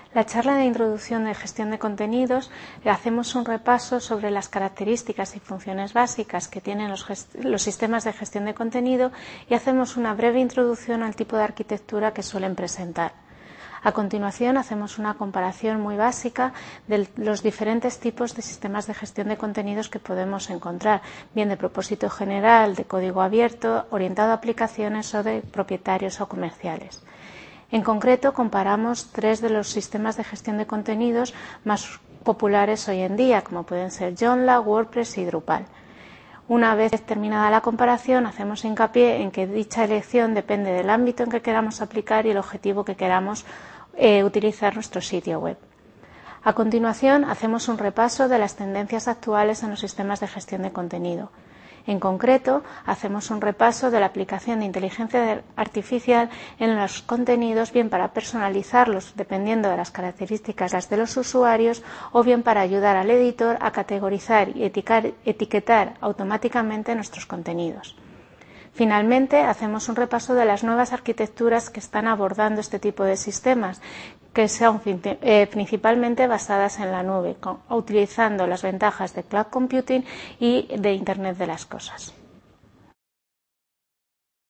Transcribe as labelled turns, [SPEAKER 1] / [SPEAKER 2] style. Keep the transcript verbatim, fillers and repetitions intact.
[SPEAKER 1] La charla de introducción de gestión de contenidos hacemos un repaso sobre las características y funciones básicas que tienen los, los sistemas de gestión de contenido y hacemos una breve introducción al tipo de arquitectura que suelen presentar. A continuación hacemos una comparación muy básica de los diferentes tipos de sistemas de gestión de contenidos que podemos encontrar, bien de propósito general, de código abierto, orientado a aplicaciones o de propietarios o comerciales. En concreto, comparamos tres de los sistemas de gestión de contenidos más populares hoy en día, como pueden ser Joomla, WordPress y Drupal. Una vez terminada la comparación, hacemos hincapié en que dicha elección depende del ámbito en que queramos aplicar y el objetivo que queramos eh, utilizar nuestro sitio web. A continuación, hacemos un repaso de las tendencias actuales en los sistemas de gestión de contenido. En concreto, hacemos un repaso de la aplicación de inteligencia artificial en los contenidos, bien para personalizarlos dependiendo de las características de los usuarios o bien para ayudar al editor a categorizar y etiquetar automáticamente nuestros contenidos. Finalmente, hacemos un repaso de las nuevas arquitecturas que están abordando este tipo de sistemas, que son eh, principalmente basadas en la nube, con, utilizando las ventajas de cloud computing y de Internet de las cosas.